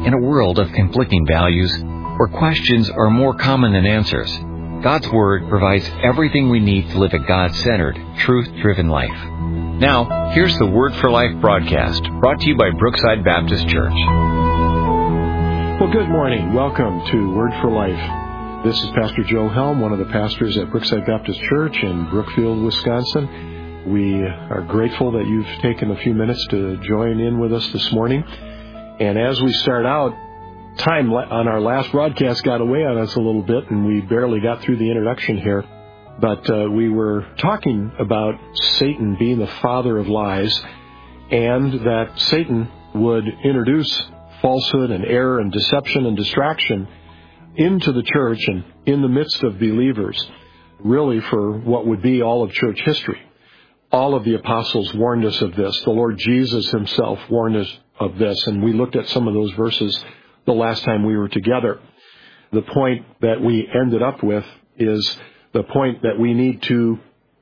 In a world of conflicting values, where questions are more common than answers, God's Word provides everything we need to live a God-centered, truth-driven life. Now, here's the Word for Life broadcast, brought to you by Brookside Baptist Church. Well, good morning. Welcome to Word for Life. This is Pastor Joe Helm, one of the pastors at Brookside Baptist Church in Brookfield, Wisconsin. We are grateful that you've taken a few minutes to join in with us this morning. And as we start out, time on our last broadcast got away on us a little bit, and we barely got through the introduction here. But we were talking about Satan being the father of lies, and that Satan would introduce falsehood and error and deception and distraction into the church and in the midst of believers, really for what would be all of church history. All of the apostles warned us of this. The Lord Jesus himself warned us of this, and we looked at some of those verses the last time we were together. The point that we ended up with is the point that we need to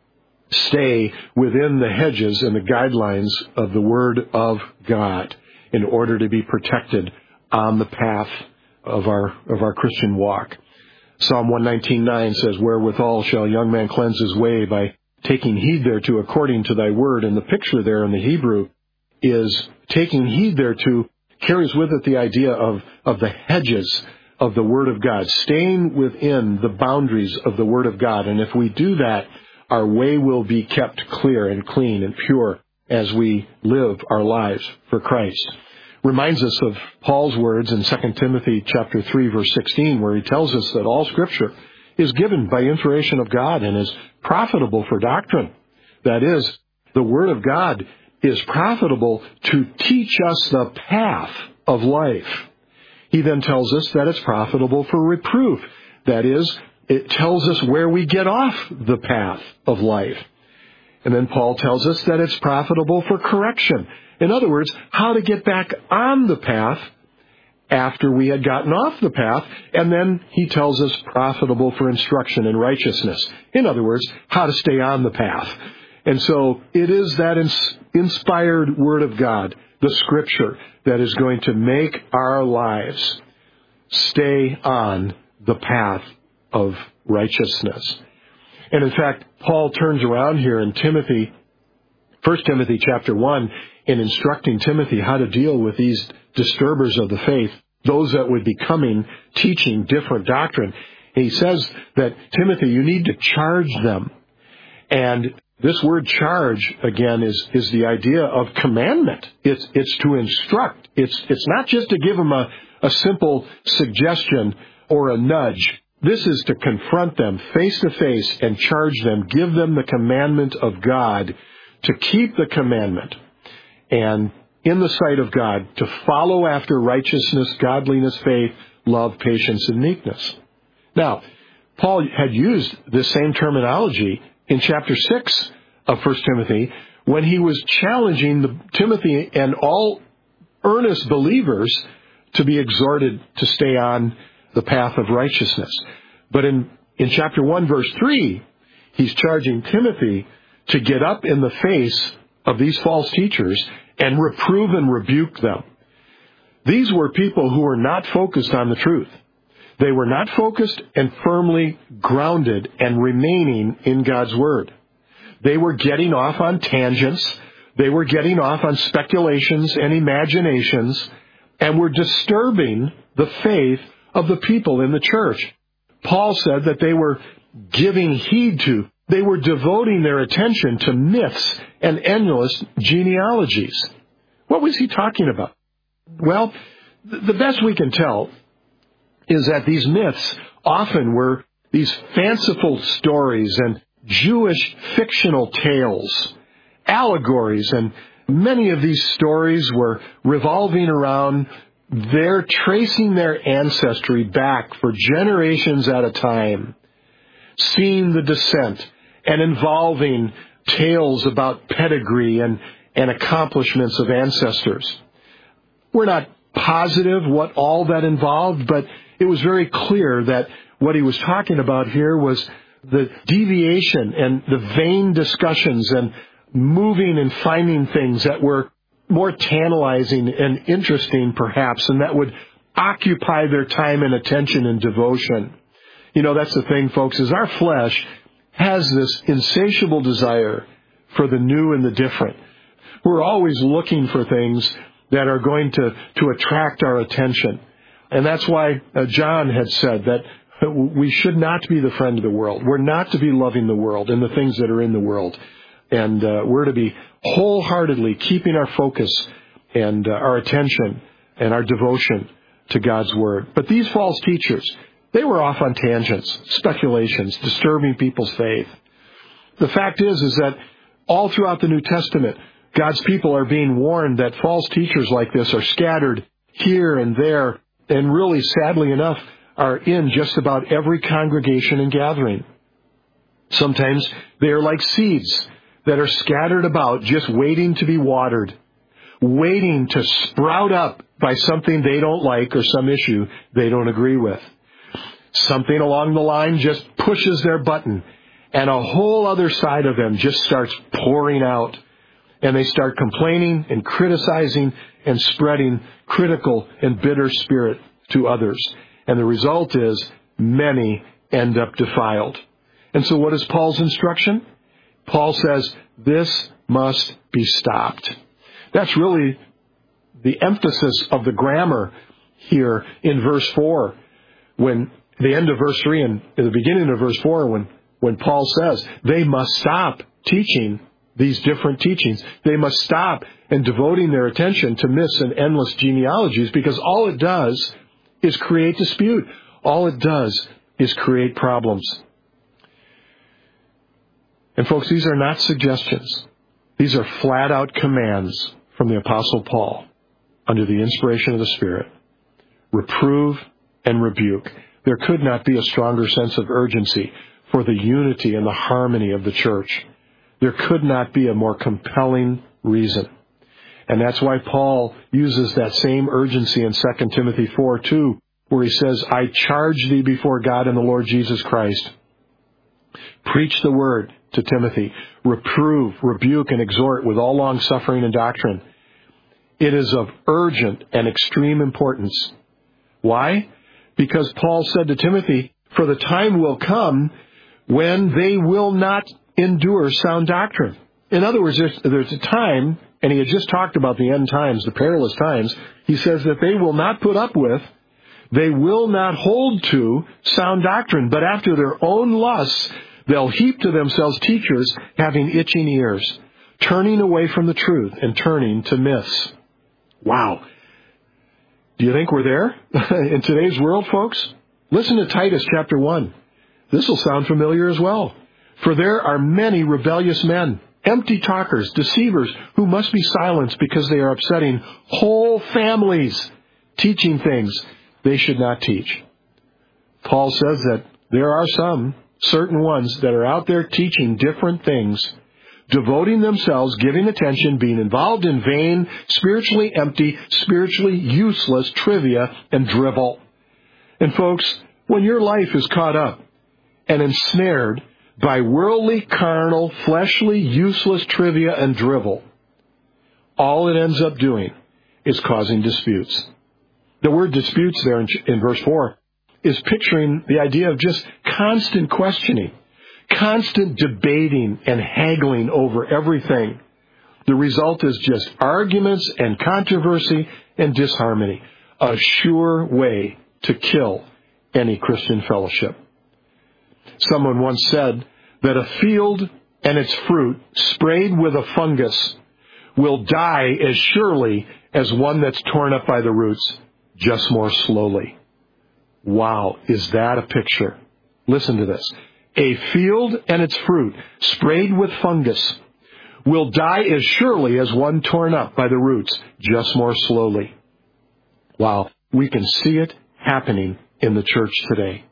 stay within the hedges and the guidelines of the Word of God in order to be protected on the path of our Christian walk. Psalm 119:9 says, "Wherewithal shall a young man cleanse his way? By taking heed thereto according to thy word." And the picture there in the Hebrew is taking heed thereto carries with it the idea of the hedges of the Word of God, staying within the boundaries of the Word of God. And if we do that, our way will be kept clear and clean and pure as we live our lives for Christ. Reminds us of Paul's words in 2 Timothy chapter 3, verse 16, where he tells us that all Scripture is given by inspiration of God and is profitable for doctrine. That is, the Word of God is profitable to teach us the path of life. He then tells us that it's profitable for reproof. That is, it tells us where we get off the path of life. And then Paul tells us that it's profitable for correction. In other words, how to get back on the path after we had gotten off the path. And then he tells us profitable for instruction in righteousness. In other words, how to stay on the path. And so it is that inspired Word of God, the Scripture, that is going to make our lives stay on the path of righteousness. And in fact, Paul turns around here in 1 Timothy chapter 1, in instructing Timothy how to deal with these disturbers of the faith, those that would be coming teaching different doctrine. And he says that, Timothy, you need to charge them. And this word charge, again, is the idea of commandment. It's to instruct. It's not just to give them a simple suggestion or a nudge. This is to confront them face to face and charge them, give them the commandment of God, to keep the commandment, and in the sight of God, to follow after righteousness, godliness, faith, love, patience, and meekness. Now, Paul had used this same terminology in chapter 6 of 1 Timothy, when he was challenging Timothy and all earnest believers to be exhorted to stay on the path of righteousness. But in chapter 1, verse 3, he's charging Timothy to get up in the face of these false teachers and reprove and rebuke them. These were people who were not focused on the truth. They were not focused and firmly grounded and remaining in God's Word. They were getting off on tangents. They were getting off on speculations and imaginations, and were disturbing the faith of the people in the church. Paul said that they were giving heed to, they were devoting their attention to myths and endless genealogies. What was he talking about? Well, the best we can tell is that these myths often were these fanciful stories and Jewish fictional tales, allegories, and many of these stories were revolving around their tracing their ancestry back for generations at a time, seeing the descent, and involving tales about pedigree and accomplishments of ancestors. We're not positive what all that involved, but it was very clear that what he was talking about here was the deviation and the vain discussions and moving and finding things that were more tantalizing and interesting, perhaps, and that would occupy their time and attention and devotion. That's the thing, folks, is our flesh has this insatiable desire for the new and the different. We're always looking for things that are going to attract our attention. And that's why John had said that we should not be the friend of the world. We're not to be loving the world and the things that are in the world. And we're to be wholeheartedly keeping our focus and our attention and our devotion to God's Word. But these false teachers, they were off on tangents, speculations, disturbing people's faith. The fact is that all throughout the New Testament, God's people are being warned that false teachers like this are scattered here and there, and really, sadly enough, are in just about every congregation and gathering. Sometimes they are like seeds that are scattered about, just waiting to be watered, waiting to sprout up by something they don't like or some issue they don't agree with. Something along the line just pushes their button, and a whole other side of them just starts pouring out. And they start complaining and criticizing and spreading critical and bitter spirit to others. And the result is many end up defiled. And so what is Paul's instruction? Paul says, this must be stopped. That's really the emphasis of the grammar here in verse 4. When the end of verse 3 and in the beginning of verse 4, when Paul says they must stop teaching these different teachings. They must stop and devoting their attention to myths and endless genealogies, because all it does is create dispute. All it does is create problems. And folks, these are not suggestions. These are flat-out commands from the Apostle Paul under the inspiration of the Spirit. Reprove and rebuke. There could not be a stronger sense of urgency for the unity and the harmony of the church. There could not be a more compelling reason. And that's why Paul uses that same urgency in 2 Timothy 4:2, where he says, I charge thee before God and the Lord Jesus Christ. Preach the word to Timothy. Reprove, rebuke, and exhort with all long-suffering and doctrine. It is of urgent and extreme importance. Why? Because Paul said to Timothy, for the time will come when they will not endure sound doctrine. In other words, there's a time, and he had just talked about the end times, the perilous times. He says that they will not put up with, they will not hold to sound doctrine, but after their own lusts, they'll heap to themselves teachers having itching ears, turning away from the truth and turning to myths. Wow. Do you think we're there in today's world, folks? Listen to Titus chapter 1. This will sound familiar as well. For there are many rebellious men, empty talkers, deceivers, who must be silenced because they are upsetting whole families, teaching things they should not teach. Paul says that there are some, certain ones, that are out there teaching different things, devoting themselves, giving attention, being involved in vain, spiritually empty, spiritually useless trivia and drivel. And folks, when your life is caught up and ensnared by worldly, carnal, fleshly, useless trivia and drivel, all it ends up doing is causing disputes. The word disputes there in verse 4 is picturing the idea of just constant questioning, constant debating and haggling over everything. The result is just arguments and controversy and disharmony, a sure way to kill any Christian fellowship. Someone once said that a field and its fruit sprayed with a fungus will die as surely as one that's torn up by the roots, just more slowly. Wow, is that a picture? Listen to this. A field and its fruit sprayed with fungus will die as surely as one torn up by the roots, just more slowly. Wow, we can see it happening in the church today.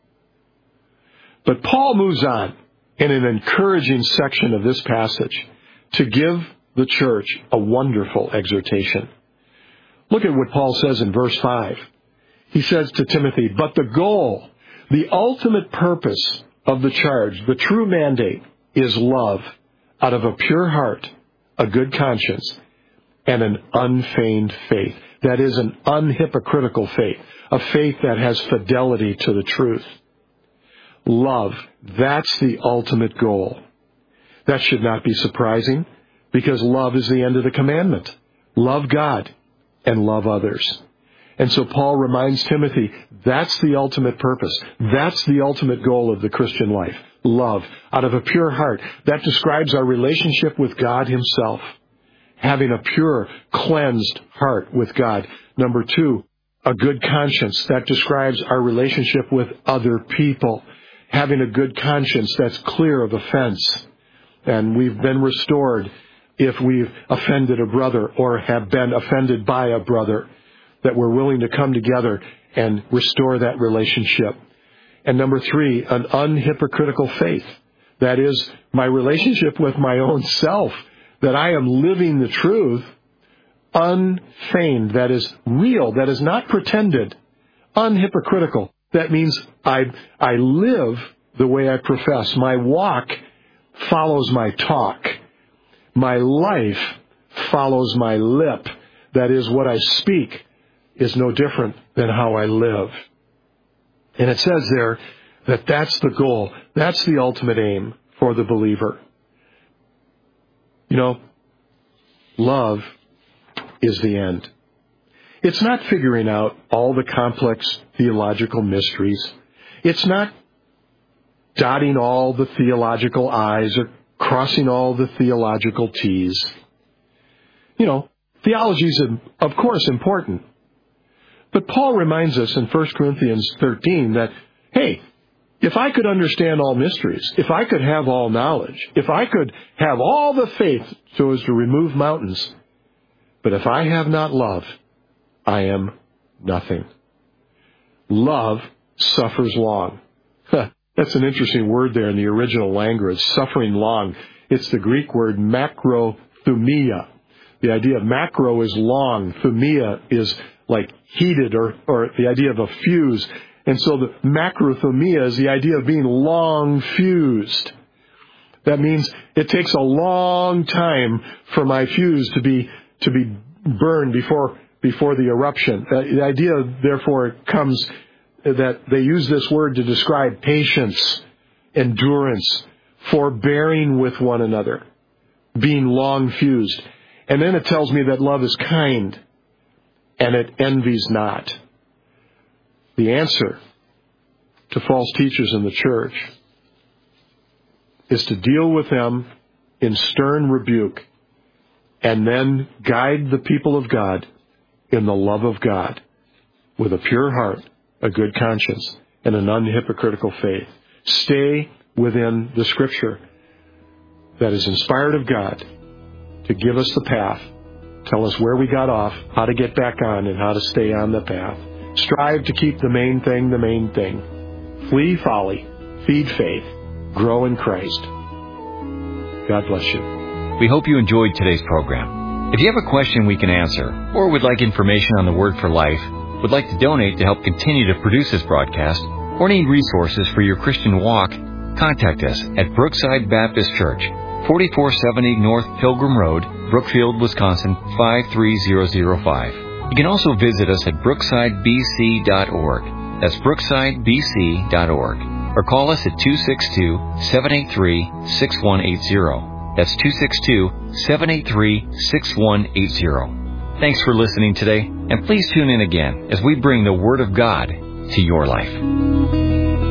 But Paul moves on in an encouraging section of this passage to give the church a wonderful exhortation. Look at what Paul says in verse 5. He says to Timothy, but the goal, the ultimate purpose of the charge, the true mandate, is love out of a pure heart, a good conscience, and an unfeigned faith. that is an unhypocritical faith, a faith that has fidelity to the truth. Love, that's the ultimate goal. That should not be surprising, because love is the end of the commandment. Love God and love others. And so Paul reminds Timothy, that's the ultimate purpose. That's the ultimate goal of the Christian life. Love, out of a pure heart. That describes our relationship with God Himself. Having a pure, cleansed heart with God. Number 2, a good conscience. That describes our relationship with other people. Having a good conscience that's clear of offense. And we've been restored if we've offended a brother or have been offended by a brother. That we're willing to come together and restore that relationship. And number 3, an unhypocritical faith. That is, my relationship with my own self. That I am living the truth, unfeigned, that is real, that is not pretended, unhypocritical. That means I live the way I profess. My walk follows my talk. My life follows my lip. That is, what I speak is no different than how I live. And it says there that that's the goal. That's the ultimate aim for the believer. You know, love is the end. It's not figuring out all the complex theological mysteries. It's not dotting all the theological I's or crossing all the theological T's. You know, theology is, of course, important. But Paul reminds us in 1 Corinthians 13 that, hey, if I could understand all mysteries, if I could have all knowledge, if I could have all the faith so as to remove mountains, but if I have not love, I am nothing. Love suffers long. That's an interesting word there in the original language, suffering long. It's the Greek word macrothumia. The idea of macro is long. Thumia is like heated or the idea of a fuse. And so the macrothumia is the idea of being long fused. That means it takes a long time for my fuse to be burned before the eruption. The idea, therefore, comes that they use this word to describe patience, endurance, forbearing with one another, being long fused. And then it tells me that love is kind and it envies not. The answer to false teachers in the church is to deal with them in stern rebuke and then guide the people of God in the love of God with a pure heart, a good conscience, and an unhypocritical faith. Stay within the Scripture that is inspired of God to give us the path, tell us where we got off, how to get back on, and how to stay on the path. Strive to keep the main thing the main thing. Flee folly, feed faith, grow in Christ. God bless you. We hope you enjoyed today's program. If you have a question we can answer, or would like information on the Word for Life, would like to donate to help continue to produce this broadcast, or need resources for your Christian walk, contact us at Brookside Baptist Church, 4470 North Pilgrim Road, Brookfield, Wisconsin, 53005. You can also visit us at brooksidebc.org. That's brooksidebc.org. Or call us at 262-783-6180. That's 262-783-6180. Thanks for listening today, and please tune in again as we bring the Word of God to your life.